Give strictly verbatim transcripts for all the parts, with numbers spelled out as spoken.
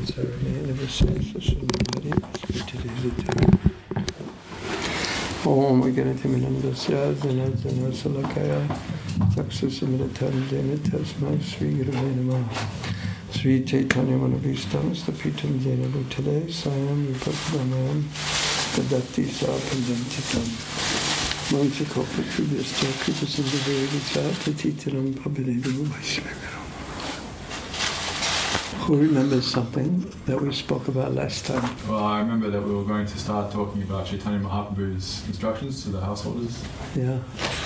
Sarane Navasesa Sunamari Spitidita Om Aganatiminandasya Zana Zana Salakaya Taksusimilitam Denitasma Sri Guruvinama Sri Chaitanya Manabhistam Stapitam Jena Bhutale Sayam Vipatnamayam Tadati Sapanjantitam Manchikopa Trubhistya Kripasindavedita Tatitiram Pabhinedu Vaishnaviram. Who remembers something that we spoke about last time? Well, I remember that we were going to start talking about Chaitanya Mahaprabhu's instructions to the householders. Yeah.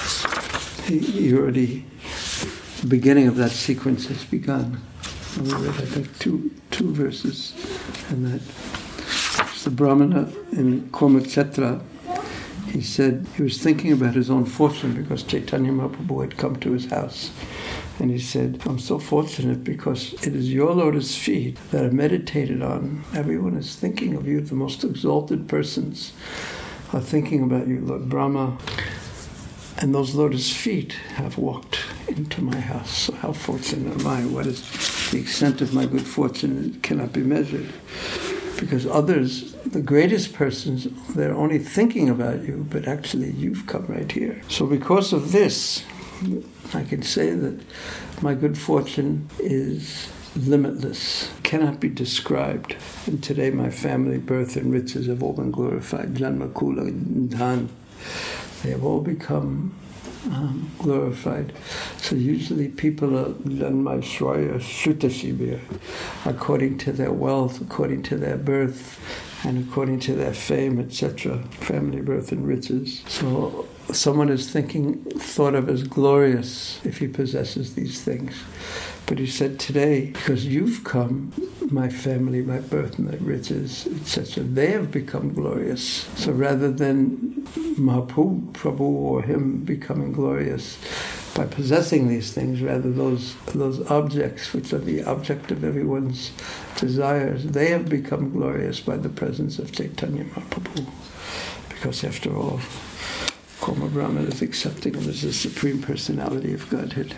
He, he already, the beginning of that sequence has begun. And we read, I think, two two verses. And that it's the Brahmana in Kurmakshetra. He said he was thinking about his own fortune because Chaitanya Mahaprabhu had come to his house. And he said, I'm so fortunate because it is your lotus feet that are meditated on. Everyone is thinking of you. The most exalted persons are thinking about you, Lord Brahma. And those lotus feet have walked into my house. So how fortunate am I? What is the extent of my good fortune? It cannot be measured. Because others, the greatest persons, they're only thinking about you, but actually you've come right here. So because of this, I can say that my good fortune is limitless, cannot be described. And today my family, birth, and riches have all been glorified. Janma, Kula, Dhan, they have all become um, glorified. So usually people are Janma, Shwaya, Shrutashibir, according to their wealth, according to their birth, and according to their fame, et cetera, family, birth, and riches. So someone is thinking, thought of as glorious if he possesses these things. But he said today, because you've come, my family, my birth, and my riches, et cetera, they have become glorious. So rather than Mahaprabhu Prabhu or him becoming glorious by possessing these things, rather those those objects which are the object of everyone's desires, they have become glorious by the presence of Chaitanya Mahaprabhu. Because after all, Koma Brahman is accepting him as the Supreme Personality of Godhead.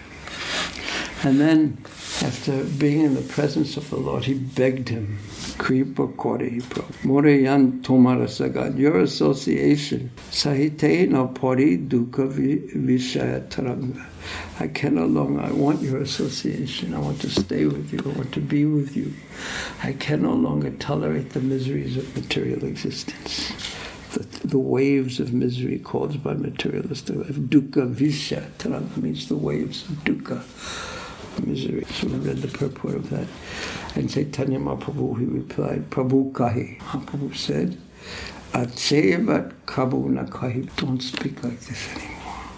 And then, after being in the presence of the Lord, he begged him, Kripa Kori Pro, Morayan Tomara Sagan, your association, Sahite no Pori Dukkha Vishaya Taranga. I can no longer, I want your association, I want to stay with you, I want to be with you. I can no longer tolerate the miseries of material existence. The, the waves of misery caused by materialistic life. Dukkha Vishya Taranga means the waves of dukkha, misery. So we read the purport of that. And Chaitanya Mahaprabhu, he replied, Prabhu Kahi. Mahaprabhu said, Achevat Kabu na Kahi. Don't speak like this anymore.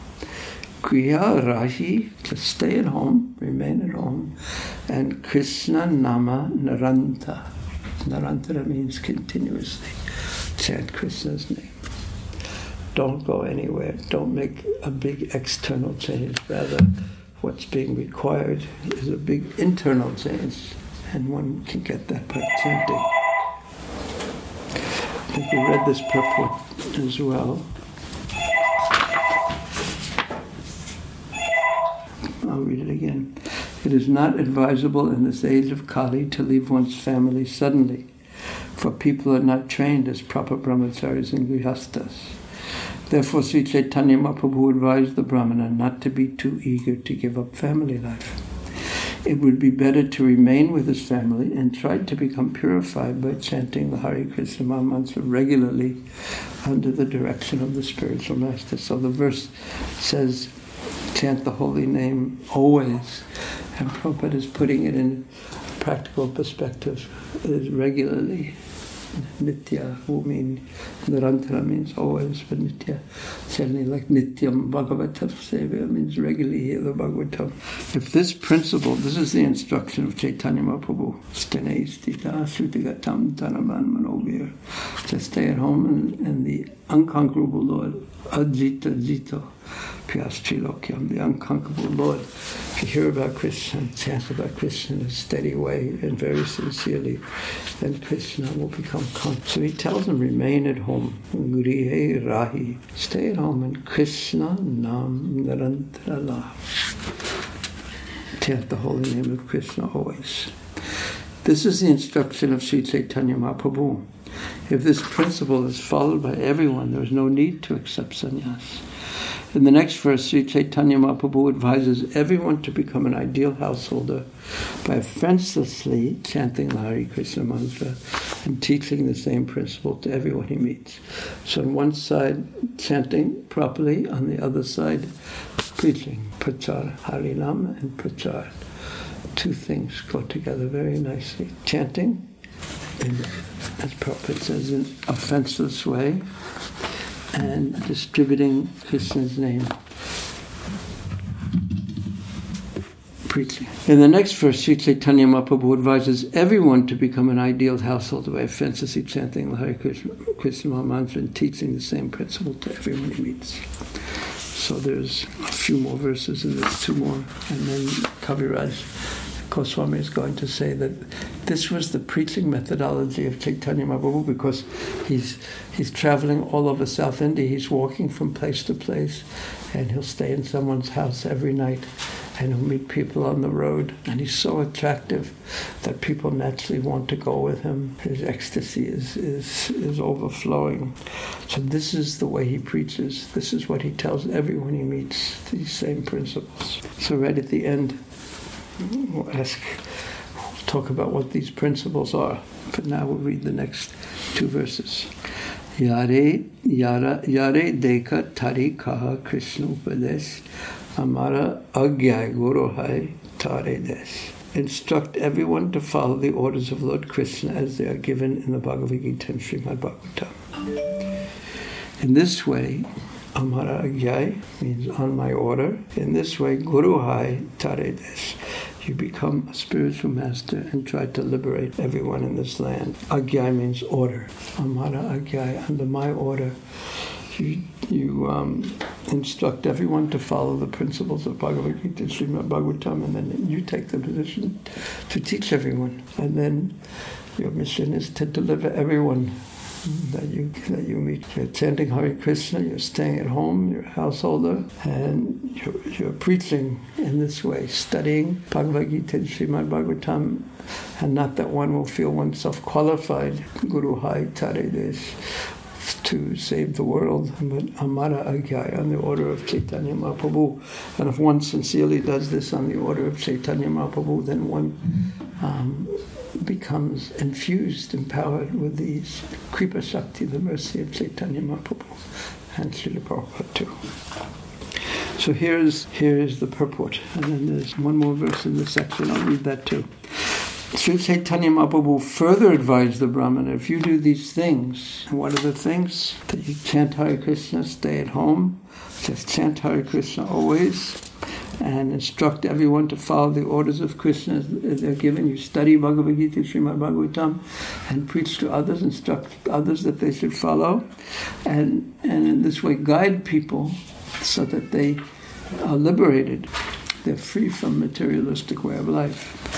Kriya Rahi, just stay at home, remain at home. And Krishna Nama Naranta. Narantara means continuously. Chant Krishna's name. Don't go anywhere. Don't make a big external change. Rather, what's being required is a big internal change, and one can get that by chanting. I think we read this purport as well. I'll read it again. It is not advisable in this age of Kali to leave one's family suddenly, for people are not trained as proper brahmacharis and grihastas. Therefore, Sri Chaitanya Mahaprabhu advised the Brahmana not to be too eager to give up family life. It would be better to remain with his family and try to become purified by chanting the Hare Krishna Maha Mantra regularly under the direction of the spiritual master. So the verse says, chant the holy name always. And Prabhupada is putting it in practical perspective is regularly. Nitya, who mean Narantara means always, but Nitya, certainly like Nityam Bhagavatam Seva means regularly hear the Bhagavatam. If this principle, this is the instruction of Chaitanya Mahaprabhu, Stene Stita Srutigatam Tanaman Manobir, to stay at home and, and the unconquerable Lord, Ajita Jito, Pyas Trilokyam, the unconquerable Lord. If you hear about Krishna, chant about Krishna in a steady way and very sincerely, then Krishna will become conquered. So he tells them, remain at home. Grihe Rahi. Stay at home and Krishna Nam Narantara. Chant the holy name of Krishna always. This is the instruction of Sri Chaitanya Mahaprabhu. If this principle is followed by everyone, there is no need to accept sannyas. In the next verse, Sri Chaitanya Mahaprabhu advises everyone to become an ideal householder by offenselessly chanting the Hare Krishna mantra and teaching the same principle to everyone he meets. So on one side, chanting properly, on the other side, preaching. Prachar, Harinam and Prachar. Two things go together very nicely. Chanting, in, as Prabhupada says, in an offenseless way, and distributing Krishna's name. Preaching. In the next verse, Sri Chaitanya Mahaprabhu advises everyone to become an ideal householder by offensively chanting the Hare Krishna, Krishna mantra and teaching the same principle to everyone he meets. So there's a few more verses and there's two more. And then Kaviraj Goswami is going to say that this was the preaching methodology of Chaitanya Mahaprabhu, because he's he's traveling all over South India. He's walking from place to place, and he'll stay in someone's house every night, and he'll meet people on the road. And he's so attractive that people naturally want to go with him. His ecstasy is, is, is overflowing. So this is the way he preaches. This is what he tells everyone he meets, these same principles. So right at the end, we'll ask, we'll talk about what these principles are. But now we'll read the next two verses. Yare yara yare deka tari kaha Krishna upadesh amara agyay guru hai tare desh. Instruct everyone to follow the orders of Lord Krishna as they are given in the Bhagavad Gita and Srimad Bhagavatam. In this way, Amara Agyay means on my order. In this way, Guru Hai Tare Desh. You become a spiritual master and try to liberate everyone in this land. Agyay means order. Amara Agyay, under my order, you, you um, instruct everyone to follow the principles of Bhagavad Gita, Srimad Bhagavatam, and then you take the position to teach everyone. And then your mission is to deliver everyone that you that you meet. You're chanting Hare Krishna, you're staying at home, you're a householder, and you're, you're preaching in this way, studying Bhagavad Gita and Srimad Bhagavatam, and not that one will feel oneself qualified, Guru Hai Tare Desh, to save the world, but Amara Agyay, on the order of Chaitanya Mahaprabhu. And if one sincerely does this on the order of Chaitanya Mahaprabhu, then one um, becomes infused, empowered with these Kripa Shakti, the mercy of Chaitanya Mahaprabhu, and Srila Prabhupada too. So here's, here's the purport. And then there's one more verse in this section, I'll read that too. Sri Chaitanya Mahaprabhu further advised the Brahmana, if you do these things, and what are the things? That you chant Hare Krishna, stay at home, just chant Hare Krishna always, and instruct everyone to follow the orders of Krishna as they're given. You study Bhagavad Gita, Srimad Bhagavatam, and preach to others, instruct others that they should follow, and, and in this way guide people so that they are liberated. They're free from materialistic way of life.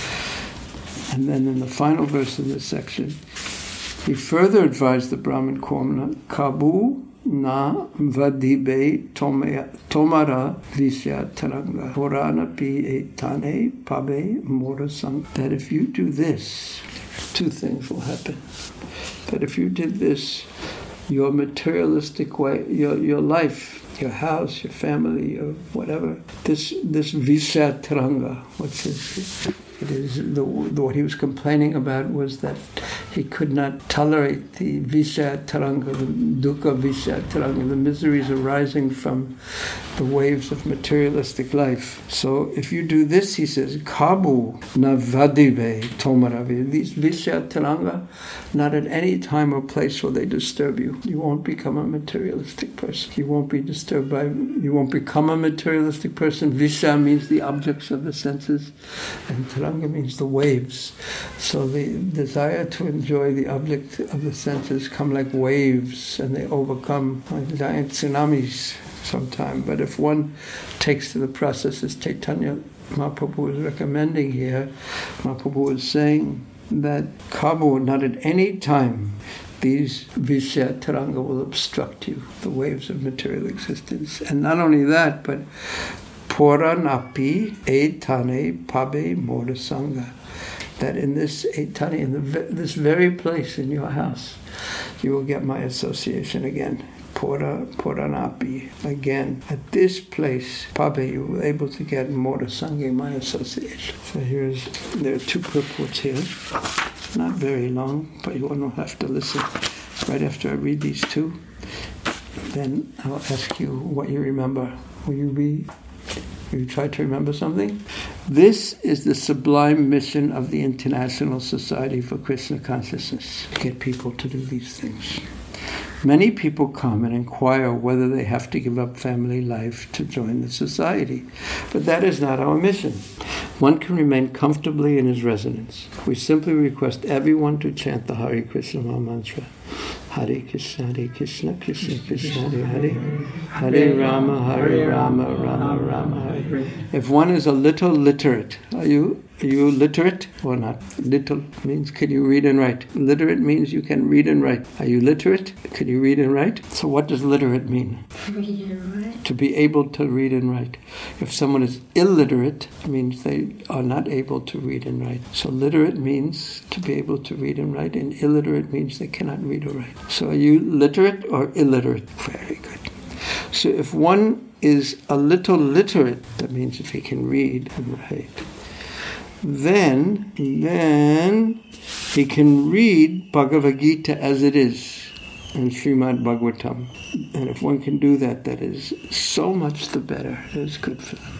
And then in the final verse of this section, he further advised the Brahmin Komana, Kabu na vadibe tomara visya taranga purana pi etane pabe morasang. That if you do this, two things will happen. That if you did this, your materialistic way, your your life, your house, your family, your whatever, this this visya taranga, what's it? It is the, the, what he was complaining about was that he could not tolerate the visya taranga, the dukkha visya taranga, the miseries arising from the waves of materialistic life. So if you do this, he says, kabu na vadive tomaravi. These visya taranga, not at any time or place will they disturb you. You won't become a materialistic person. You won't be disturbed by, you won't become a materialistic person. Visya means the objects of the senses, and taranga means the waves. So the desire to enjoy the object of the senses come like waves, and they overcome like giant tsunamis sometime. But if one takes to the process as Chaitanya Mahaprabhu is recommending here, Mahaprabhu is saying that Kabu, not at any time, these visya taranga will obstruct you, the waves of material existence. And not only that, but Pura napi etane pabe morasanga. that in this Etani, in the, this very place in your house, you will get my association again. Pura Puranapi, again. At this place, Pabe, you were able to get Mora Sangye, my association. So here's, there are two purports here. Not very long, but you won't have to listen. Right after I read these two, then I'll ask you what you remember. Will you be, will you try to remember something? This is the sublime mission of the International Society for Krishna Consciousness, to get people to do these things. Many people come and inquire whether they have to give up family life to join the society. But that is not our mission. One can remain comfortably in his residence. We simply request everyone to chant the Hare Krishna Maha Mantra. Hare Krishna, Hare Krishna, Krishna Krishna, Hare Hare, Hare Rama, Hare Rama, Rama Rama, Hare. If one is a little literate, are you are you literate or not? Little means can you read and write? Literate means you can read and write. Are you literate? Can you read and write? So what does literate mean? Read and write. To be able to read and write. If someone is illiterate, it means they are not able to read and write. So literate means to be able to read and write, and illiterate means they cannot read or write. So are you literate or illiterate? Very good. So if one is a little literate, that means if he can read and write, then, then he can read Bhagavad Gita as it is and Srimad Bhagavatam. And if one can do that, that is so much the better. It is good for them.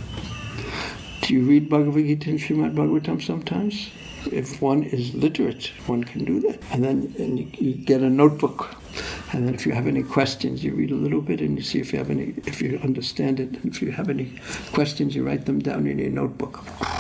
Do you read Bhagavad Gita and Srimad Bhagavatam sometimes? If one is literate, one can do that. And then and you, you get a notebook. And then if you have any questions, you read a little bit and you see if you have any, if you understand it. And if you have any questions, you write them down in your notebook.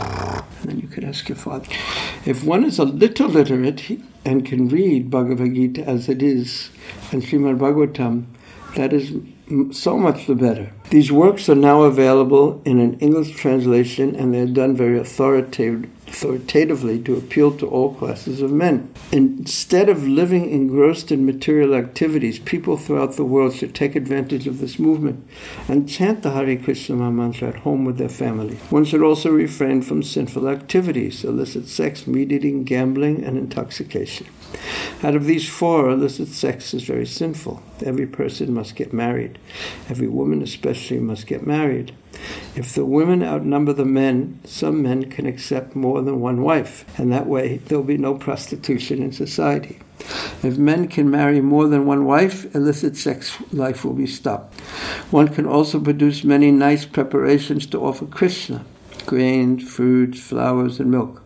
And then you could ask your father. If one is a little literate and can read Bhagavad Gita as it is and Srimad Bhagavatam, that is so much the better. These works are now available in an English translation, and they're done very authoritative, authoritatively to appeal to all classes of men. Instead of living engrossed in material activities, people throughout the world should take advantage of this movement and chant the Hare Krishna Maha Mantra at home with their family. One should also refrain from sinful activities, illicit sex, meat eating, gambling, and intoxication. Out of these four, illicit sex is very sinful. Every person must get married. Every woman especially must get married. If the women outnumber the men, some men can accept more than one wife, and that way there will be no prostitution in society. If men can marry more than one wife, illicit sex life will be stopped. One can also produce many nice preparations to offer Krishna: grains, fruits, flowers, and milk.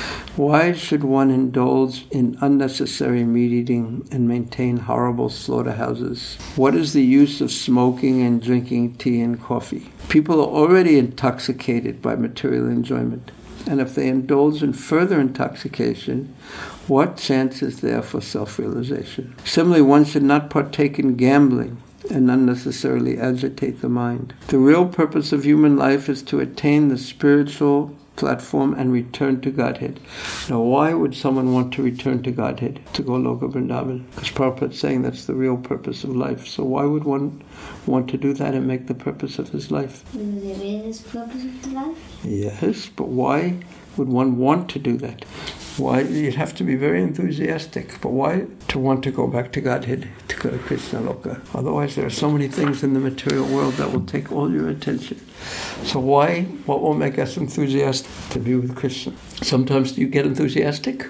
Why should one indulge in unnecessary meat eating and maintain horrible slaughterhouses? What is the use of smoking and drinking tea and coffee? People are already intoxicated by material enjoyment, and if they indulge in further intoxication, what chance is there for self-realization? Similarly, one should not partake in gambling and unnecessarily agitate the mind. The real purpose of human life is to attain the spiritual platform and return to Godhead. Now, why would someone want to return to Godhead, to go Loka Vrindavan? Because Prabhupada is saying that's the real purpose of life. So why would one want to do that and make the purpose of his life? Is there is purpose of the life? Yes, but why would one want to do that? Why? You'd have to be very enthusiastic. But why to want to go back to Godhead, to go to Krishna Loka? Otherwise, there are so many things in the material world that will take all your attention. So why? What will make us enthusiastic to be with Krishna? Sometimes you get enthusiastic,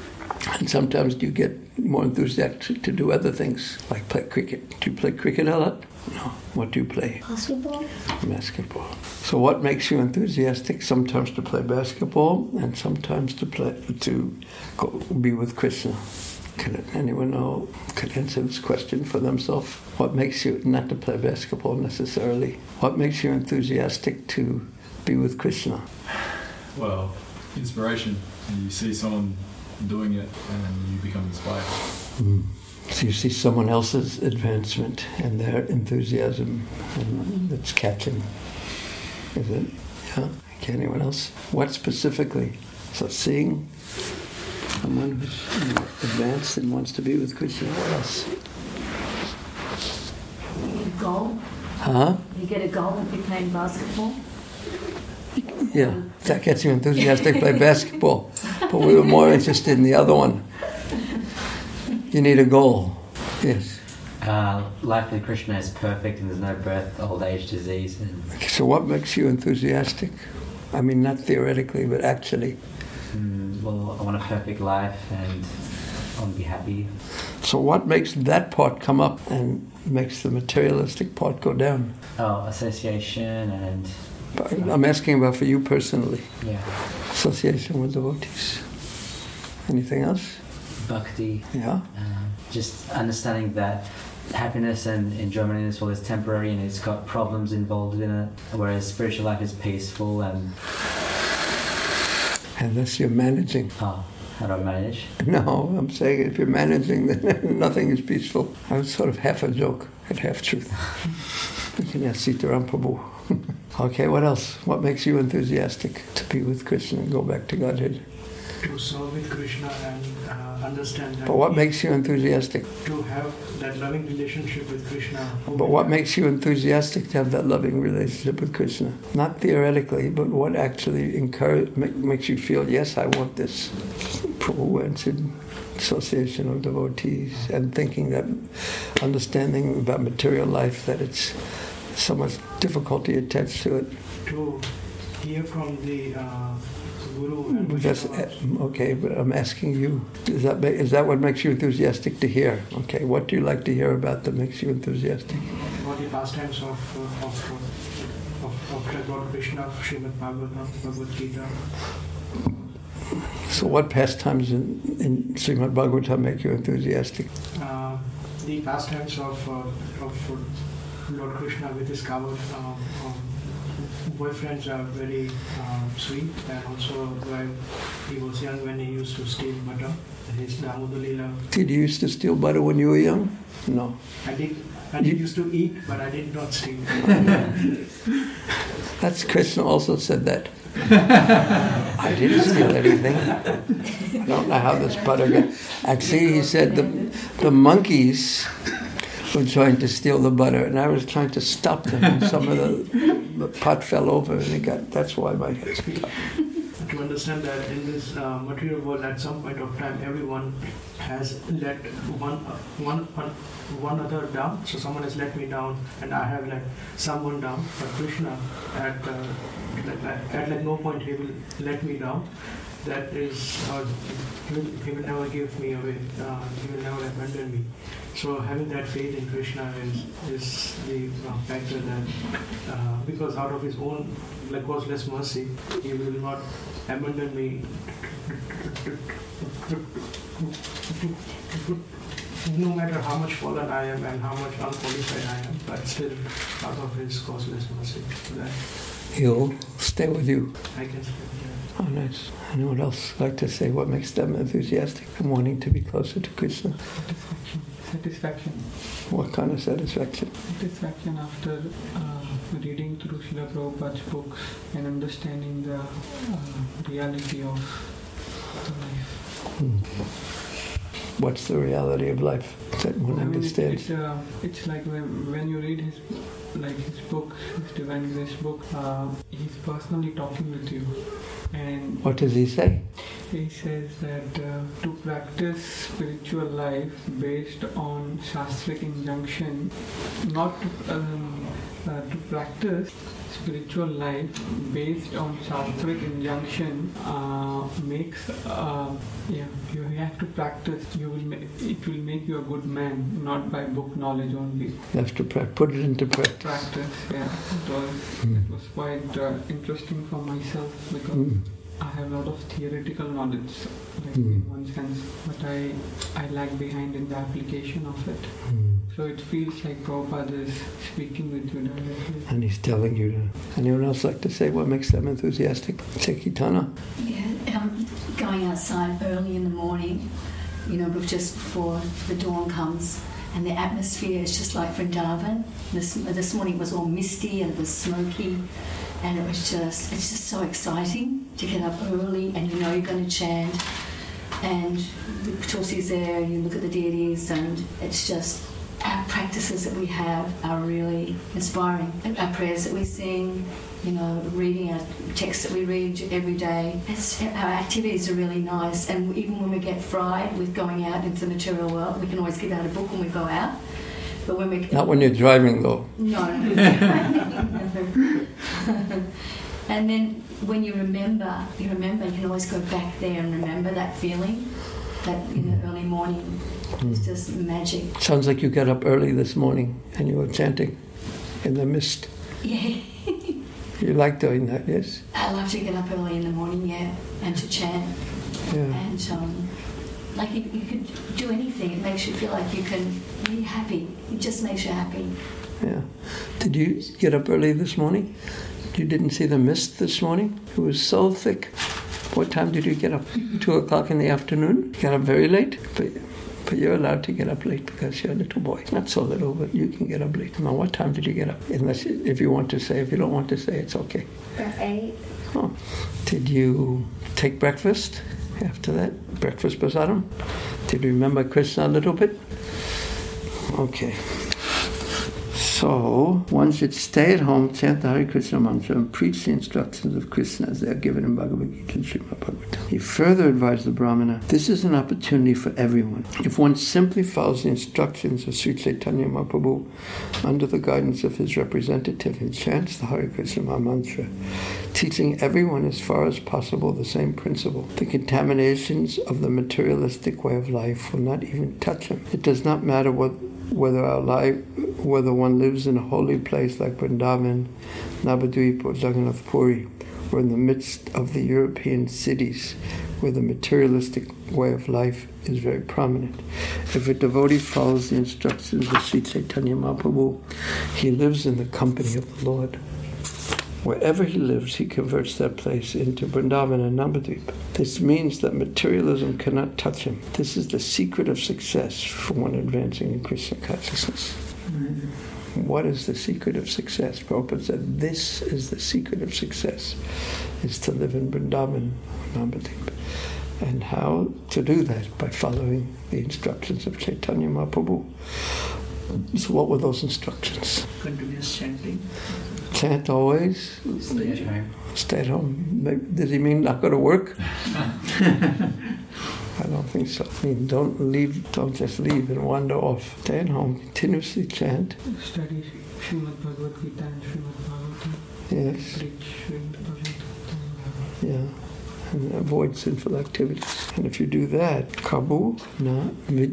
and sometimes you get more enthusiastic to do other things, like play cricket. Do you play cricket a lot? No. What do you play? Basketball. Basketball. So what makes you enthusiastic? Sometimes to play basketball, and sometimes to play to go, be with Krishna. Can anyone know? Could answer this question for themselves? What makes you not to play basketball necessarily? What makes you enthusiastic to be with Krishna? Well, inspiration. You see someone doing it, and you become inspired. Mm. So you see someone else's advancement and their enthusiasm, and it's catching. Is it? Yeah? Okay, anyone else? What specifically? So seeing someone who's advanced and wants to be with Krishna. What else? You get a goal. Huh? You get a goal if you're playing basketball. Yeah, that gets you enthusiastic to play basketball. but we were more interested in the other one. You need a goal. Yes. Uh, life with Krishna is perfect and there's no birth, old age, disease. And Okay, so what makes you enthusiastic? I mean, not theoretically, but actually. mm, well, I want a perfect life and I want to be happy. So what makes that part come up and makes the materialistic part go down? Oh, association and But I'm asking about for you personally. yeah, Association with devotees. Anything else? bhakti. Yeah? Um, just understanding that happiness and enjoyment in this world is temporary and it's got problems involved in it, whereas spiritual life is peaceful and Unless you're managing. oh, how do I manage? No, I'm saying if you're managing, then nothing is peaceful. I was sort of half a joke and half truth. You can ask Sitaram Prabhu. Okay, what else? What makes you enthusiastic to be with Krishna and go back to Godhead? To serve with Krishna and uh, understand that. But what makes you enthusiastic? To have that loving relationship with Krishna. But what makes you enthusiastic to have that loving relationship with Krishna? Not theoretically, but what actually encourage, make, makes you feel, yes, I want this. Prabhu answered, association of devotees, and thinking that, understanding about material life, that it's so much difficulty attached to it. To hear from the uh, Guru and That's, Vaishnavas. okay, but I'm asking you, is that, ma- is that what makes you enthusiastic to hear? Okay, what do you like to hear about that makes you enthusiastic? About the pastimes of uh, of of, of the Lord Krishna, Srimad Bhagavatam, Bhagavad Gita. So what pastimes in, in Srimad Bhagavatam make you enthusiastic? Uh, the pastimes of uh, of Lord Krishna with his covered um, um, boyfriends are very uh, sweet, and also while he was young when he used to steal butter, his Damodar Leela. Did you used to steal butter when you were young? No. I did. I did used to eat, but I did not steal. That's Krishna also said that. I didn't steal anything. I don't know how this butter got. Actually, he said the the monkeys were trying to steal the butter, and I was trying to stop them. And some of the, the pot fell over, and it got. That's why my head's cut. To understand that in this uh, material world, at some point of time, everyone has let one, uh, one, one, one other down. So someone has let me down, and I have let someone down. But Krishna, at uh, at, at like no point he will let me down. That is, uh, he, will, he will never give me away. Uh, he will never abandon me. So having that faith in Krishna is is the uh, factor that uh, because out of his own like causeless mercy, he will not abandon me. No matter how much fallen I am and how much unqualified I am, but still out of his causeless mercy, that He'll stay with you. I can spend there. Oh, nice. Anyone else like to say what makes them enthusiastic and wanting to be closer to Krishna? Satisfaction. Satisfaction. What kind of satisfaction? Satisfaction after uh, reading through Srila Prabhupada's books and understanding the uh, reality of the life. Hmm. What's the reality of life that one I mean, it's, understands? it's, uh, it's like when, when you read his like his books, his Divine Grace book, uh, he's personally talking with you. And What does he say? he says that uh, to practice spiritual life based on Shastric injunction, not to, um, uh, to practice spiritual life based on Shastric injunction uh, makes, uh, yeah, you have to practice, you will ma- it will make you a good man, not by book knowledge only. You have to pra- put it into practice. Practice, yeah. It was, Hmm. it was quite uh, interesting for myself because Hmm. I have a lot of theoretical knowledge, like Mm. in one sense, but I I lag behind in the application of it. Hmm. So it feels like Prabhupada is speaking with you directly. And he's telling you to. Anyone else like to say what makes them enthusiastic? Chekitana? Yeah, um, going outside early in the morning, you know, just before the dawn comes, and the atmosphere is just like Vrindavan. This, this morning it was all misty and it was smoky, and it was just, it's just so exciting to get up early and you know you're going to chant, and the Tulsi's there, you look at the deities, and it's just our practices that we have are really inspiring. And our prayers that we sing, you know, reading our texts that we read every day. It's, our activities are really nice, and even when we get fried with going out into the material world, we can always get out a book when we go out. But when we Not when you're driving, though. No. And then when you remember, you remember, you can always go back there and remember that feeling, that in the early morning. It's just magic. Sounds like you got up early this morning and you were chanting in the mist. Yeah. You like doing that, yes? I love to get up early in the morning, yeah, and to chant. Yeah. And um, like you, you could do anything. It makes you feel like you can be happy. It just makes you happy. Yeah. Did you get up early this morning? You didn't see the mist this morning? It was so thick. What time did you get up? Two o'clock in the afternoon? You got up very late? But, but you're allowed to get up late because you're a little boy. Not so little, but you can get up late. Now, what time did you get up? Unless, if you want to say. If you don't want to say, it's okay. At eight. Oh. Did you take breakfast after that? Breakfast prasadam? Did you remember Krishna a little bit? Okay. So, one should stay at home, chant the Hare Krishna mantra, and preach the instructions of Krishna as they are given in Bhagavad Gita and Srimad Bhagavatam. He further advised the Brahmana, this is an opportunity for everyone. If one simply follows the instructions of Sri Chaitanya Mahaprabhu under the guidance of his representative and chants the Hare Krishna mantra, teaching everyone as far as possible the same principle, the contaminations of the materialistic way of life will not even touch him. It does not matter what whether our life, whether one lives in a holy place like Vrindavan, Navadvip, or Jagannath Puri, or in the midst of the European cities where the materialistic way of life is very prominent. If a devotee follows the instructions of Sri Chaitanya Mahaprabhu, he lives in the company of the Lord. Wherever he lives, he converts that place into Vrindavan and Navadvip. This means that materialism cannot touch him. This is the secret of success for one advancing in Krishna consciousness. Mm-hmm. What is the secret of success? Prabhupada said, this is the secret of success, is to live in Vrindavan and Navadvip. And how to do that? By following the instructions of Chaitanya Mahaprabhu. So what were those instructions? Continuous chanting. Chant always. Stay at home. Stay at home. Does he mean not go to work? I don't think so. I mean, don't leave. Don't just leave and wander off. Stay at home. Continuously chant. Study Srimad Bhagavad Gita and Srimad Bhagavatam. Yes. Preach Srimad Bhagavad Gita. Yeah. And avoid sinful activities. And if you do that, Kabu na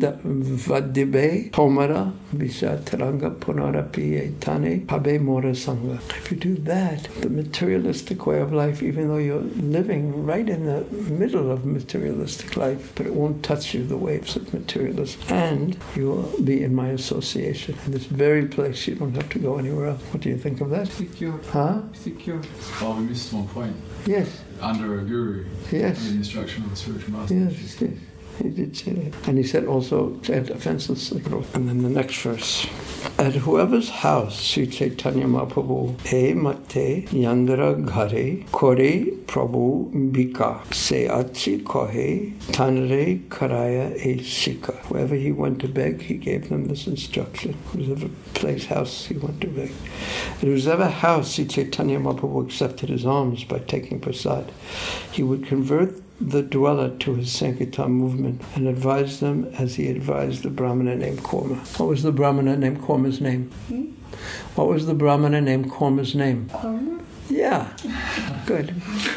vadibe tomara visa taranga punarapi etane pabe mora sangha. If you do that, the materialistic way of life, even though you're living right in the middle of materialistic life, but it won't touch you, the waves of materialism. And you will be in my association. In this very place, you don't have to go anywhere else. What do you think of that? Secure. Huh? Secure. Oh, we missed one point. Yes. Under a guru, Yes. under the instruction of the spiritual master. Yes, yes. He did say that. And he said also, chant offenselessly. And then the next verse. At whoever's house Sri Chaitanya Mahaprabhu e mate yandra ghare kore prabhu bika se achi kohe tanre karaya e shika. Wherever he went to beg, he gave them this instruction. Whoever place house he went to beg. At whoever house Sri Chaitanya Mahaprabhu accepted his alms by taking prasad, he would convert the dweller to his Sankirtan movement and advise them as he advised the Brahmana named Korma. What was the Brahmana named Korma's name? Hmm? What was the Brahmana named Korma's name? Korma? Yeah, good.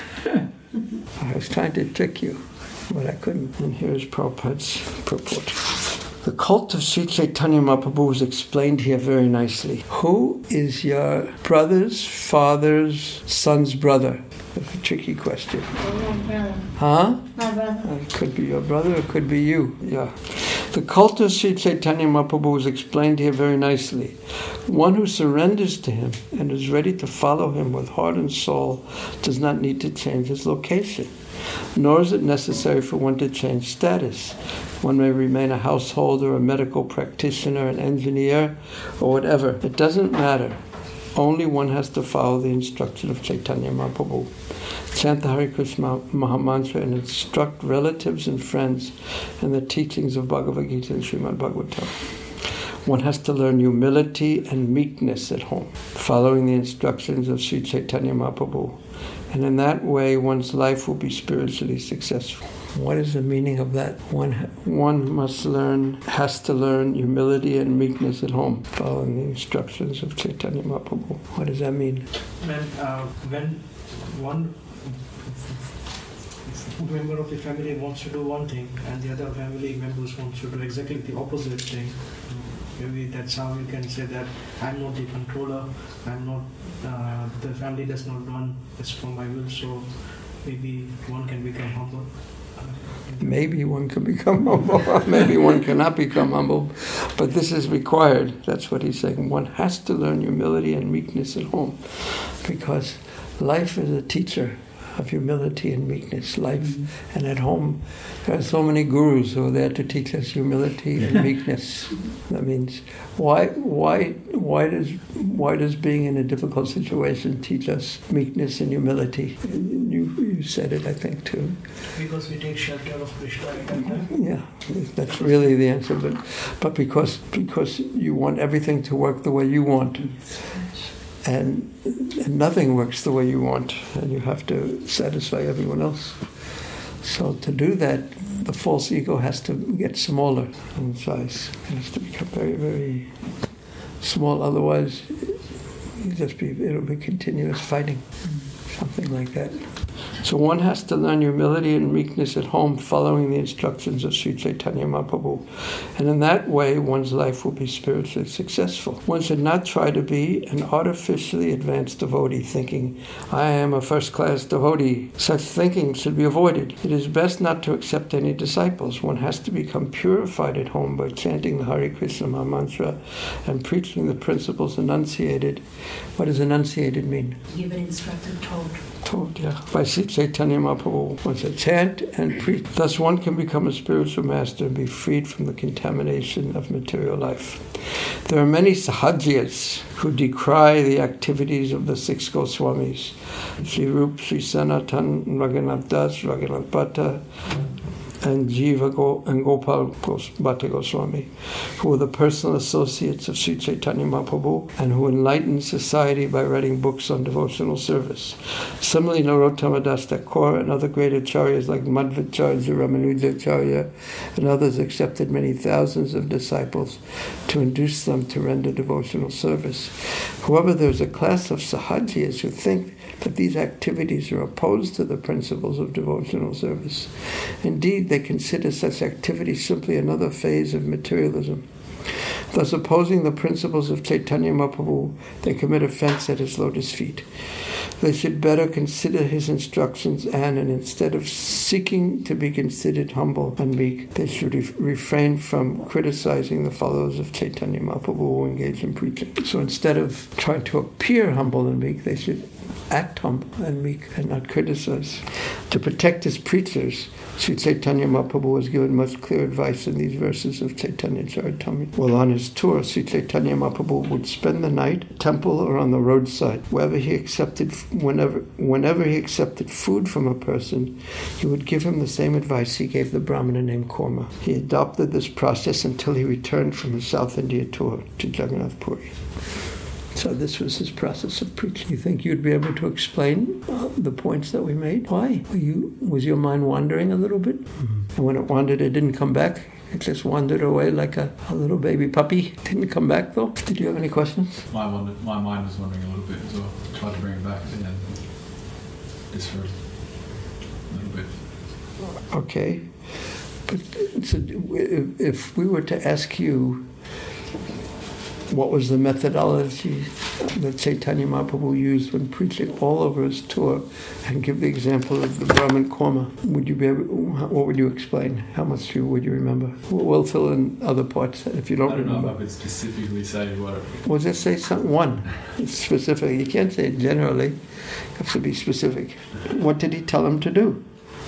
I was trying to trick you, but I couldn't. And here's Prabhupada's purport. The cult of Sri Chaitanya Mahaprabhu is explained here very nicely. Who is your brother's father's son's brother? That's a tricky question. My brother. Huh? My brother. It could be your brother, it could be you. Yeah. The cult of Sri Chaitanya Mahaprabhu is explained here very nicely. One who surrenders to him and is ready to follow him with heart and soul does not need to change his location. Nor is it necessary for one to change status. One may remain a householder, a medical practitioner, an engineer, or whatever. It doesn't matter. Only one has to follow the instruction of Chaitanya Mahaprabhu. Chant the Hare Krishna Mahamantra and instruct relatives and friends in the teachings of Bhagavad Gita and Srimad Bhagavatam. one has to learn humility and meekness at home, following the instructions of Sri Chaitanya Mahaprabhu. And in that way, one's life will be spiritually successful. What is the meaning of that? One one must learn, has to learn humility and meekness at home, following the instructions of Chaitanya Mahaprabhu. What does that mean? When, uh, when one member of the family wants to do one thing and the other family members wants to do exactly the opposite thing, maybe that's how you can say that I'm not the controller, I'm not, uh, the family does not run as for my will, so maybe one can become humble. Maybe one can become humble, maybe one cannot become humble, but this is required. That's what he's saying. One has to learn humility and meekness at home, because life is a teacher of humility and meekness. Life, mm-hmm. and at home, there are so many gurus who are there to teach us humility and meekness. That means, why, why, why does, why does being in a difficult situation teach us meekness and humility? You, you said it, I think, too. Because we take shelter of Krishna. Yeah, that's really the answer. But, but because because you want everything to work the way you want. And, and nothing works the way you want, and you have to satisfy everyone else. So to do that, the false ego has to get smaller in size. It has to become very, very small. Otherwise, it'll just be it'll be continuous fighting, something like that. So one has to learn humility and meekness at home, following the instructions of Sri Chaitanya Mahaprabhu. And in that way, one's life will be spiritually successful. One should not try to be an artificially advanced devotee, thinking, I am a first-class devotee. Such thinking should be avoided. It is best not to accept any disciples. One has to become purified at home by chanting the Hare Krishna Maha Mantra and preaching the principles enunciated. What does enunciated mean? Given, instructed, told. Told, yeah. By Sri Chaitanya Mahaprabhu. One should chant and preach. Thus one can become a spiritual master and be freed from the contamination of material life. There are many sahajiyas who decry the activities of the six Goswamis. Sri Rup, Sri Sanatan, Raghunath Das, Raghunath Bhatta, and Jiva Go, and Gopal Gos, Bhatta Goswami, who were the personal associates of Sri Chaitanya Mahaprabhu and who enlightened society by writing books on devotional service. Similarly, Narottama Das Thakur and other great acharyas like Madhvacharya, Ramanujacharya, and others accepted many thousands of disciples to induce them to render devotional service. However, there is a class of sahajiyas who think that these activities are opposed to the principles of devotional service. Indeed, they consider such activities simply another phase of materialism. Thus, opposing the principles of Chaitanya Mahaprabhu, they commit offense at his lotus feet. They should better consider his instructions and, and instead of seeking to be considered humble and meek, they should re- refrain from criticizing the followers of Chaitanya Mahaprabhu who engage in preaching. So instead of trying to appear humble and meek, they should act humble and meek and not criticize. To protect his preachers, Sri Chaitanya Mahaprabhu was given much clear advice in these verses of Chaitanya Charitamrita. While on his tour, Sri Chaitanya Mahaprabhu would spend the night at the temple or on the roadside. Wherever he accepted, whenever, whenever he accepted food from a person, he would give him the same advice he gave the Brahmana named Korma. He adopted this process until he returned from his South India tour to Jagannath Puri. So this was his process of preaching. You think you'd be able to explain uh, the points that we made? Why? Were you, was your mind wandering a little bit? Mm-hmm. And when it wandered, it didn't come back? It just wandered away like a, a little baby puppy? Didn't come back, though? Did you have any questions? My, wonder, my mind was wandering a little bit as well. I tried to bring it back and then just for a little bit. Okay. But so if, if we were to ask you, what was the methodology that Chaitanya Mahaprabhu used when preaching all over his tour, and give the example of the Brahman Korma? Would you be able, what would you explain? How much would you remember? We'll fill in other parts if you don't, I don't remember. know if I could specifically say what... Well, just say some, one specific. You can't say it generally. You have to be specific. What did he tell him to do?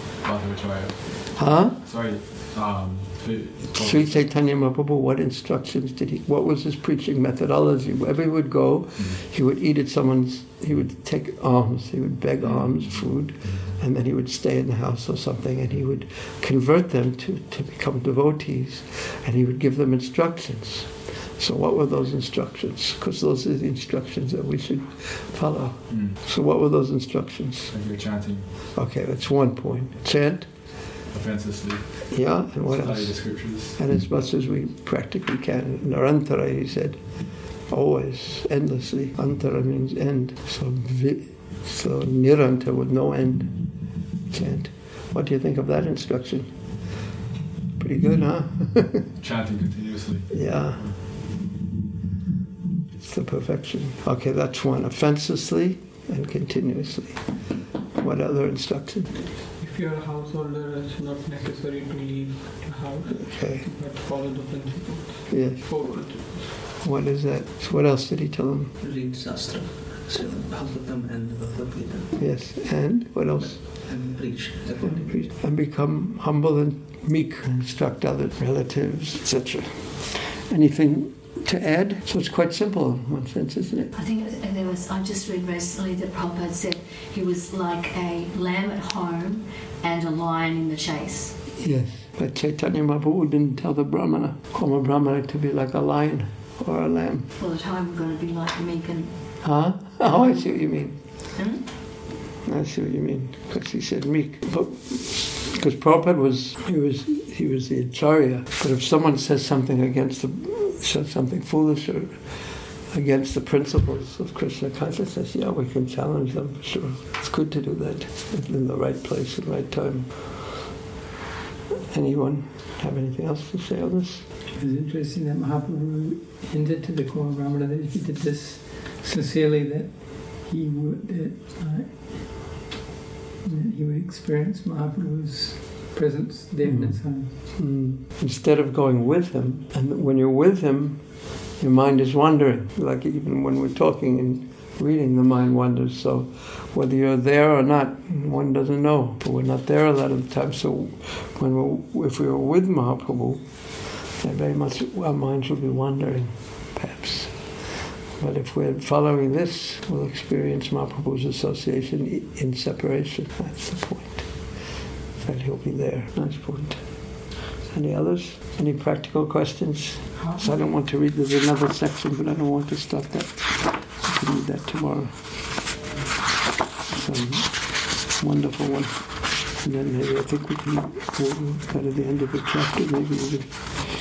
Huh? Sorry. Um, Sri Chaitanya Mahaprabhu, what instructions did he, what was his preaching methodology? Wherever he would go, mm-hmm. he would eat at someone's, he would take alms, he would beg alms, food, mm-hmm. and then he would stay in the house or something, and he would convert them to, to become devotees, and he would give them instructions. So what were those instructions? Because those are the instructions that we should follow. Mm. So what were those instructions? Like you're chanting Okay, that's one point. Chant, offensively. yeah, and what Study the else? scriptures. And as much as we practically can. Narantara, he said, always, endlessly. Antara means end. So, vi- so niranta with no end. Chant. What do you think of that instruction? Pretty good, huh? Chanting continuously. Yeah. It's the perfection. Okay, that's one. Offenselessly and continuously. What other instruction? If you're a householder, it's not necessary to leave the house, Okay, but follow the principles. yes. Four principles. What is that? So what else did he tell him? Read Shastra, so Bhagavatam and Bhagavad Gita, Yes, and what else? and preach accordingly. And become humble and meek, instruct other relatives, et cetera. Anything to add? So it's quite simple in one sense, isn't it? I think it- there was, I just read recently that Prabhupada said he was like a lamb at home and a lion in the chase. Yes. But Chaitanya Mahaprabhu didn't tell the Brahmana, Koma Brahmana, to be like a lion or a lamb. All the time we're going to be like meek and... Huh? Oh, I see what you mean. Hmm? I see what you mean. Because he said meek. But because Prabhupada was he was he was the acharya. But if someone says something against the says something foolish or against the principles of Krishna consciousness, yeah, we can challenge them for sure. It's good to do that in the right place and right time. Anyone have anything else to say on this? It was interesting that Mahaprabhu hinted to the Koma Brahmana that if he did this sincerely, that he would that, uh, that he would experience Mahaprabhu's presence there in his home. Mm. Instead of going with him, and when you're with him, your mind is wandering. Like even when we're talking and reading, the mind wanders. So whether you're there or not, one doesn't know. But we're not there a lot of the time. So when we're, if we were with Mahaprabhu, then very much our minds will be wandering, perhaps. But if we're following this, we'll experience Mahaprabhu's association in separation. That's the point. That he'll be there. Nice point. Any others? Any practical questions? So I don't want to read, there's another section, but I don't want to stop that. I can read that tomorrow. It's a wonderful one. And then maybe I think we can we'll go to the end of the chapter, maybe we can.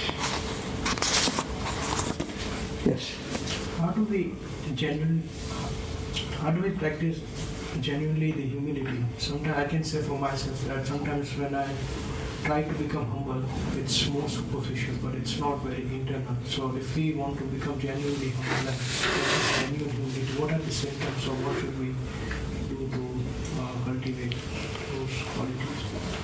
Yes. How do we genuinely, how do we practice genuinely the humility? Sometimes I can say for myself that sometimes when I try to become humble, it's more superficial, but it's not very internal. So if we want to become genuinely humble and practice genuine humility, what are the symptoms, or what should we do to uh, cultivate those qualities?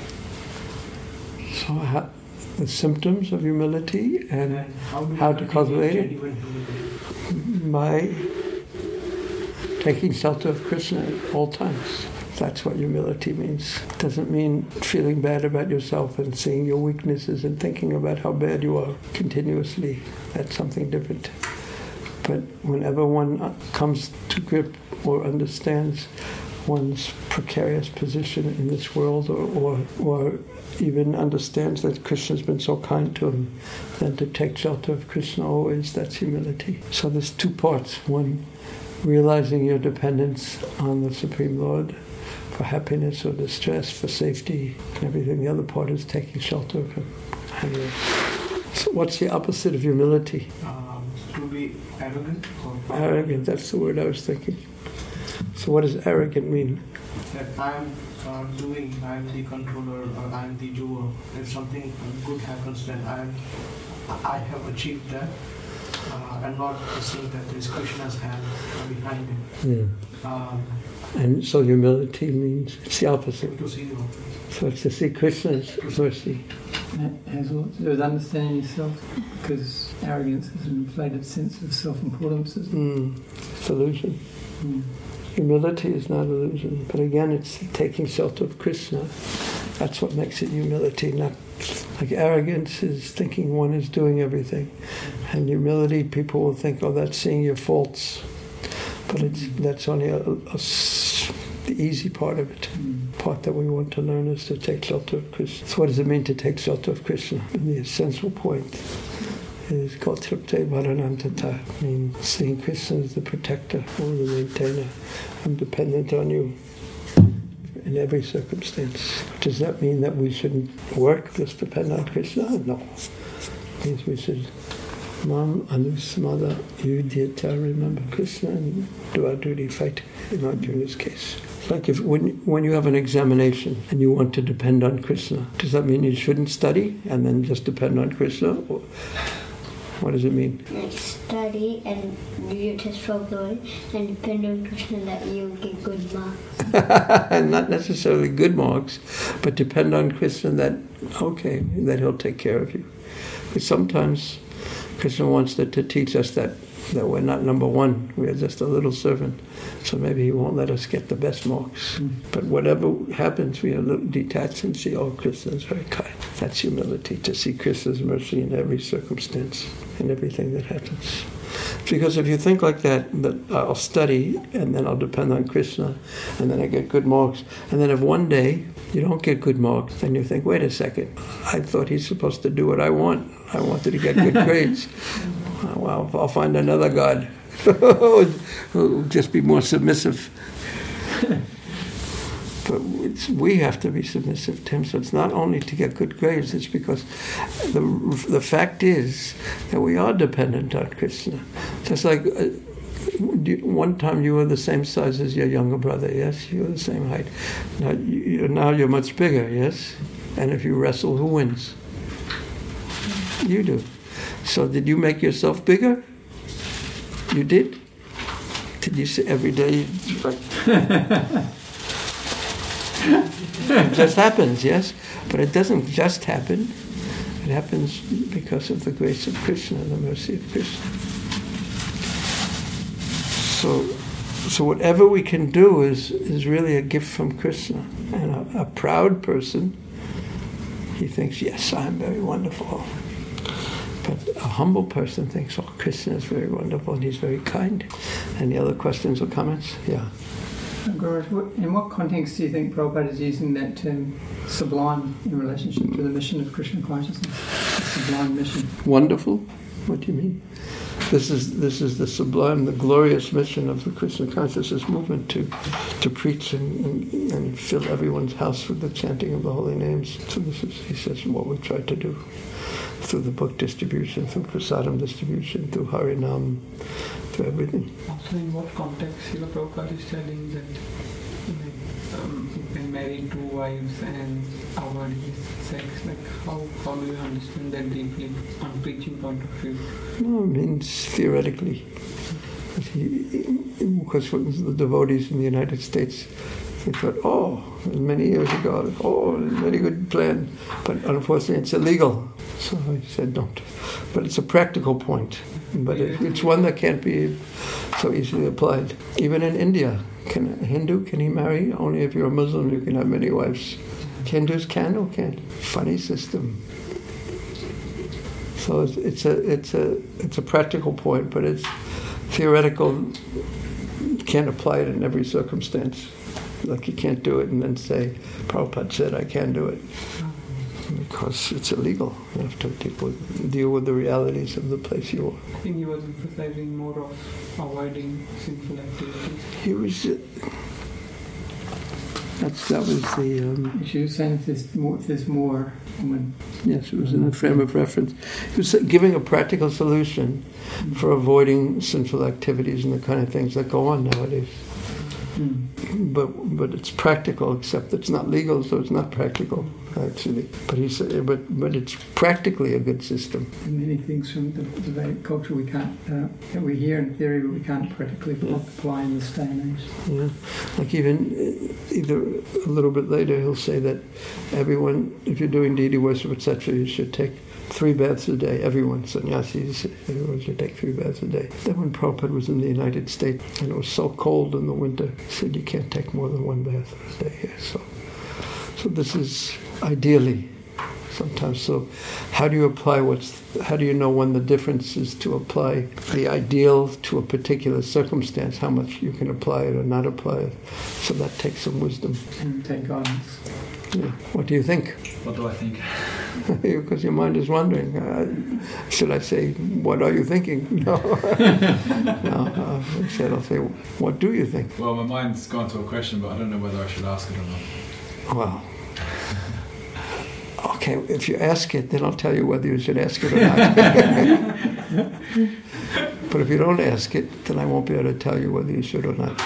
So how, the symptoms of humility and And how, do we how to cultivate it? genuine humility? by taking shelter of Krishna at all times. That's what humility means. It doesn't mean feeling bad about yourself and seeing your weaknesses and thinking about how bad you are continuously. That's something different. But whenever one comes to grip or understands one's precarious position in this world, or, or, or even understands that Krishna's been so kind to him, then to take shelter of Krishna always, that's humility. So there's two parts. One, realizing your dependence on the Supreme Lord for happiness or distress, for safety, and everything. The other part is taking shelter of him. So what's the opposite of humility? Um, to be arrogant or Arrogant, that's the word I was thinking. So what does arrogant mean? that I'm uh, doing, I'm the controller, or I'm the doer. If something good happens, then I'm, I have achieved that, uh, and not seeing that there's Krishna's hand behind it. Yeah. Um, And so humility means it's the opposite. to see the So it's to see Krishna's mercy. That has a lot to do with understanding yourself, because arrogance is an inflated sense of self-importance, isn't Mm, it's illusion. it? Mm. Humility is not illusion, but again, it's taking shelter of Krishna. That's what makes it humility. Not like arrogance is thinking one is doing everything, and humility, people will think, oh, that's seeing your faults, but it's that's only a, a s- the easy part of it. Mm. Part that we want to learn is to take shelter of Krishna. So what does it mean to take shelter of Krishna? And the essential point is called Tripte Varanantata, means seeing Krishna as the protector or the maintainer. I'm dependent on you in every circumstance. Does that mean that we shouldn't work, just depend on Krishna? No. It means we should Mam Anusmada Yudhita, remember Krishna and do our duty, fight in Arjuna's case. It's like if when when you have an examination and you want to depend on Krishna, does that mean you shouldn't study and then just depend on Krishna? Or what does it mean? Like study and do your test properly and depend on Krishna that you get good marks. Not necessarily good marks, but depend on Krishna that, okay, that he'll take care of you. But sometimes Krishna wants to, to teach us that, that we're not number one, we're just a little servant. So maybe he won't let us get the best marks. Mm. But whatever happens, we are a little detached and see, oh, Krishna is very kind. That's humility, to see Krishna's mercy in every circumstance, in everything that happens. Because if you think like that, that I'll study and then I'll depend on Krishna and then I get good marks, and then if one day you don't get good marks, then you think, wait a second, I thought he's supposed to do what I want. I wanted to get good grades. Well, I'll find another God who'll just be more submissive. But it's, we have to be submissive to him. So it's not only to get good grades, it's because the the fact is that we are dependent on Krishna. Just like uh, one time you were the same size as your younger brother, yes? You were the same height. Now, you, now you're much bigger, yes? And if you wrestle, who wins? You do. So did you make yourself bigger? You did? Did you say every day? Like, it just happens, yes? But it doesn't just happen. It happens because of the grace of Krishna, the mercy of Krishna. So, so whatever we can do is, is really a gift from Krishna. And a, a proud person, he thinks, yes, I'm very wonderful. But a humble person thinks, oh, Krishna is very wonderful and he's very kind. Any other questions or comments? Yeah. Guru, in what context do you think Prabhupada is using that term sublime in relationship to the mission of Krishna consciousness? The sublime mission. Wonderful? What do you mean? This is this is the sublime, the glorious mission of the Krishna consciousness movement to to preach and, and, and fill everyone's house with the chanting of the holy names. So this is, he says, what we try to do through the book distribution, through prasadam distribution, through Harinam, through everything. Also, in what context Srila Prabhupada is telling that like, um, you can marry two wives and avoid his sex? Like, how, how do you understand that deeply on preaching point of view? No, it means theoretically. He, because the devotees in the United States, they thought, oh, many years ago, oh, very good plan, but unfortunately it's illegal. So I said, don't. But it's a practical point. But it, it's one that can't be so easily applied. Even in India, can a Hindu, can he marry? Only if you're a Muslim, you can have many wives. Hindus can or can't? Funny system. So it's, it's a it's a it's a practical point, but it's theoretical. You can't apply it in every circumstance. Like you can't do it and then say, Prabhupada said I can do it. Because it's illegal. You have to deal with, deal with the realities of the place you are. I think he was emphasizing more of avoiding sinful activities. He was... Uh, that's, that was the... Um, she was saying if there's more, if there's more women. Yes, it was in the frame of reference. He was giving a practical solution mm-hmm. for avoiding sinful activities and the kind of things that go on nowadays. Mm. But but it's practical, except it's not legal, so it's not practical, actually. But he said, but but it's practically a good system. Many things from the, the Vedic culture we can't uh, that we hear in theory, but we can't practically yeah. apply in this day and age. Yeah, like even either a little bit later, he'll say that everyone, if you're doing deity worship, et cetera, you should take three baths a day. Everyone, sannyasis, everyone should take three baths a day. Then when Prabhupada was in the United States and it was so cold in the winter, he said you can't take more than one bath a day here. So, so this is ideally sometimes. So how do you apply what's, how do you know when the difference is to apply the ideal to a particular circumstance, how much you can apply it or not apply it? So that takes some wisdom. And take guidance. Yeah. What do you think? What do I think? Because your mind is wandering. Uh, should I say, what are you thinking? No. no uh, instead I'll say, what do you think? Well, my mind's gone to a question, but I don't know whether I should ask it or not. Well, okay, if you ask it, then I'll tell you whether you should ask it or not. But if you don't ask it, then I won't be able to tell you whether you should or not.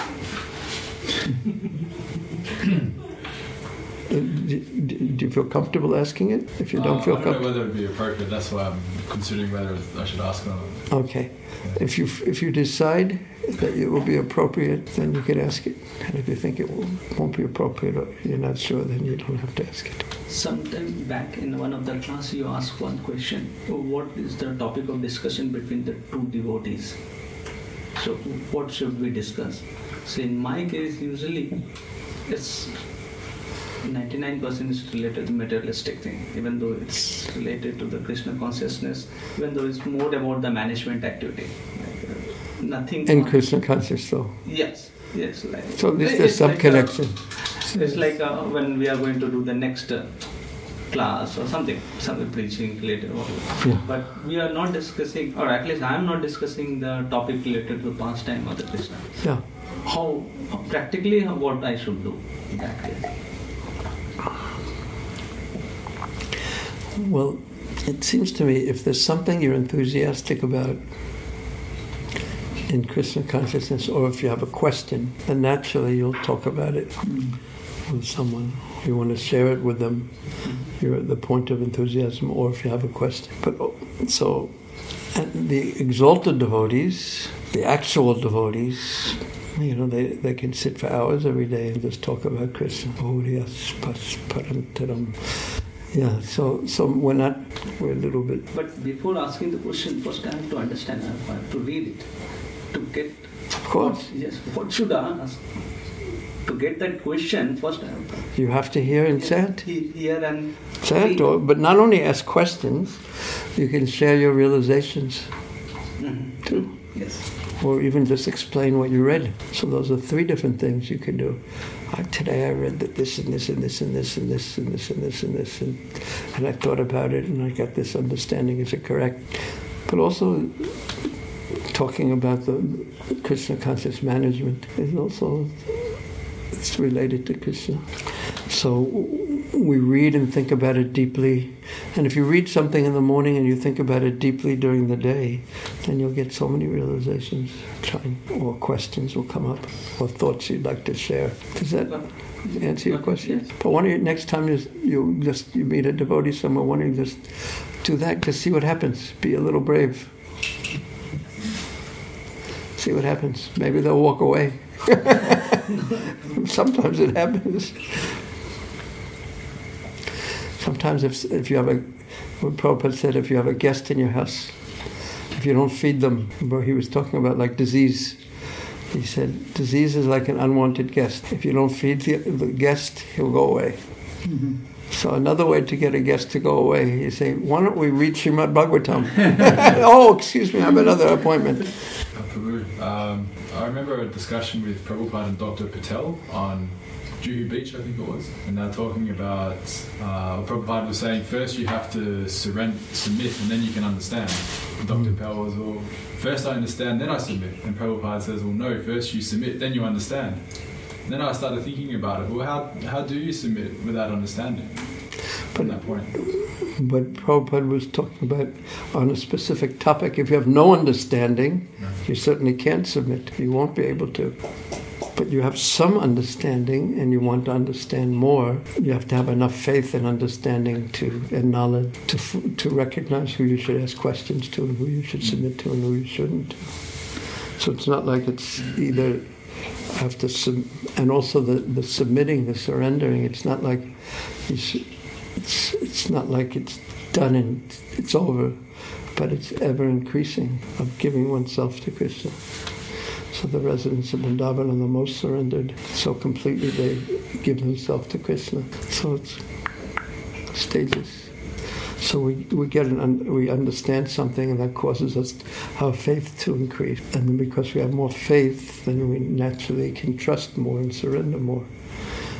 Uh, do, do you feel comfortable asking it? If you don't uh, feel I don't know comfortable, whether it would be appropriate. That's why I'm considering whether I should ask or not. okay. If you if you decide that it will be appropriate, then you can ask it. And if you think it will, won't be appropriate or you're not sure, then you don't have to ask it. Sometime back in one of the class, you asked one question: what is the topic of discussion between the two devotees? So, what should we discuss? So, in my case, usually it's ninety-nine percent is related to materialistic thing, even though it's related to the Krishna consciousness, even though it's more about the management activity. Like, uh, nothing. In Krishna consciousness, though. Yes, yes. Like, So at least it's there's some like connection. A, it's like uh, when we are going to do the next uh, class or something, some preaching related, whatever. Yeah. But we are not discussing, or at least I am not discussing the topic related to pastime or the Krishna. Yeah. How, how practically how, what I should do in that case. Well, it seems to me if there's something you're enthusiastic about in Krishna consciousness, or if you have a question, then naturally you'll talk about it with someone. You want to share it with them. You're at the point of enthusiasm, or if you have a question. But so, and the exalted devotees, the actual devotees, you know, they, they can sit for hours every day and just talk about Krishna. Yeah, so so we're not, we're a little bit... But before asking the question, first I have to understand, I have to read it, to get... Of course. What, yes, what should I ask? To get that question, first I have to... You have to hear and chant. Hear and... Chant, or, but not only ask questions, you can share your realizations Mm-hmm. too. Yes. Or even just explain what you read. So those are three different things you can do. Uh, today I read that this and this and this and this and this and this and this and this and, and I thought about it and I got this understanding. Is it correct? But also talking about the Krishna conscious management is also, it's related to Krishna. So we read and think about it deeply. And if you read something in the morning and you think about it deeply during the day, then you'll get so many realizations, or questions will come up, or thoughts you'd like to share. Does that answer your question? Yes. But why don't you, next time you, you just you meet a devotee somewhere, why don't you just do that, just see what happens. Be a little brave. See what happens. Maybe they'll walk away. Sometimes it happens. Sometimes if if you have a, what Prabhupada said, if you have a guest in your house, if you don't feed them, he was talking about like disease. He said, disease is like an unwanted guest. If you don't feed the, the guest, he'll go away. Mm-hmm. So another way to get a guest to go away, you say, why don't we read Srimad Bhagavatam? Oh, excuse me, I have another appointment. Uh, Prabhu, um, I remember a discussion with Prabhupada and Doctor Patel on Juhu Beach, I think it was, and they're talking about, uh, Prabhupada was saying, first you have to surrender, submit, and then you can understand. And Doctor Mm. Patel was, well, first I understand, then I submit. And Prabhupada says, well, no, first you submit, then you understand. And then I started thinking about it, well, how how do you submit without understanding? From that point. But Prabhupada was talking about on a specific topic. If you have no understanding, No. you certainly can't submit. You won't be able to. But you have some understanding and you want to understand more. You have to have enough faith and understanding to and knowledge to to recognize who you should ask questions to and who you should submit to and who you shouldn't. So it's not like it's either have to sub, and also the, the submitting, the surrendering. It's not like you should, it's it's not like it's done and it's over, but it's ever increasing of giving oneself to Krishna. So the residents of Vrindavan are the most surrendered. So completely they give themselves to Krishna. So it's stages. So we we get an un, we understand something, and that causes us our faith to increase. And then because we have more faith, then we naturally can trust more and surrender more.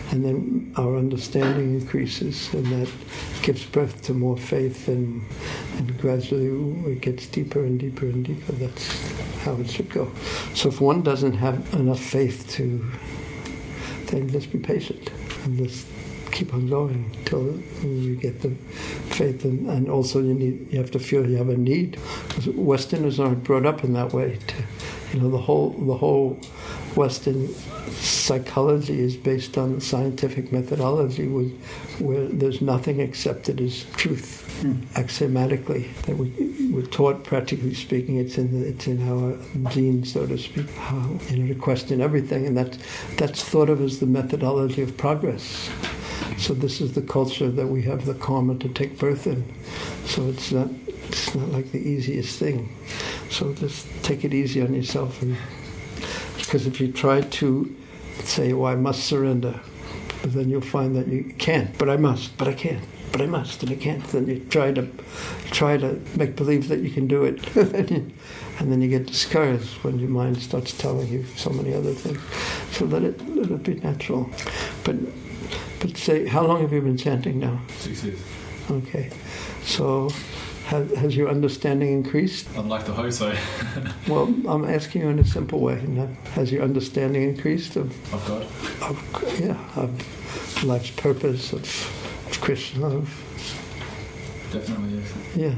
and then our understanding increases, and that gives birth to more faith, and and gradually it gets deeper and deeper and deeper. That's how it should go. So if one doesn't have enough faith to, then just be patient and just keep on going until you get the faith, and, and also you need you have to feel you have a need, because Westerners aren't brought up in that way. To, you know, the whole the whole Western psychology is based on scientific methodology, with, where there's nothing accepted as truth mm. axiomatically. That we we're taught, practically speaking, it's in the, it's in our genes, so to speak, how, you know, to question everything, and that that's thought of as the methodology of progress. So this is the culture that we have the karma to take birth in. So it's not it's not like the easiest thing. So just take it easy on yourself, and because if you try to say, well, I must surrender, but then you'll find that you can't, but I must, but I can't, but I must, and I can't. Then you try to try to make believe that you can do it, and then you get discouraged when your mind starts telling you so many other things. So let it let it be natural. But but say, how long have you been chanting now? Six years. Okay, so. Has, has your understanding increased? I'd like to hope so. Well, I'm asking you in a simple way. Not, has your understanding increased of, of God? Of, yeah, of life's purpose, of, of Krishna. Of, Definitely, yes. Yeah.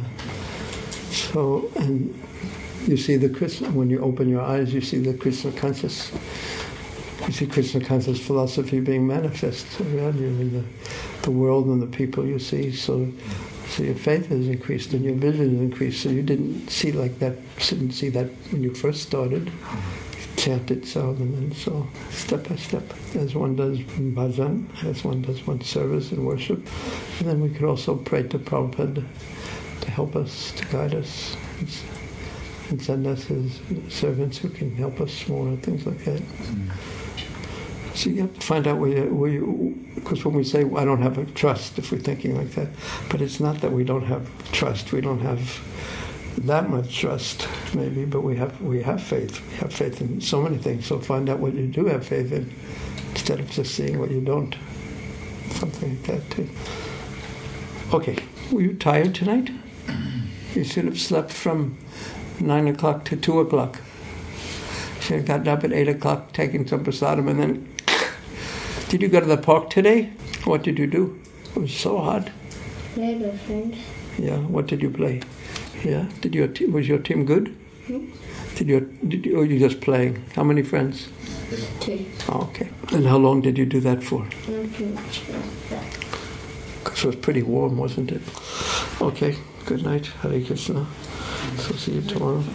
So, and you see the Krishna, when you open your eyes, you see the Krishna conscious. You see Krishna conscious philosophy being manifest around you in the, the world and the people you see. So. So your faith has increased and your vision has increased. So you didn't see like that, didn't see that when you first started. You chanted so, and then so, step by step, as one does in bhajan, as one does one service and worship. And then we could also pray to Prabhupada to help us, to guide us, and send us his servants who can help us more, and things like that. Mm. So you have to find out where you, where you, because when we say, I don't have a trust, if we're thinking like that, but it's not that we don't have trust, we don't have that much trust, maybe, but we have we have faith. We have faith in so many things, so find out what you do have faith in, instead of just seeing what you don't. Something like that, too. Okay, were you tired tonight? You should have slept from nine o'clock to two o'clock. You should have gotten up at eight o'clock, taken some prasadam, and then... Did you go to the park today? What did you do? It was so hot. Played with friends. Yeah, what did you play? Yeah, did your te- was your team good? Hmm? Did your did you, or you just playing? How many friends? Two. Oh, okay. And how long did you do that for? Not too much. Because it was pretty warm, wasn't it? Okay. Good night. Hare Krishna. So see you tomorrow.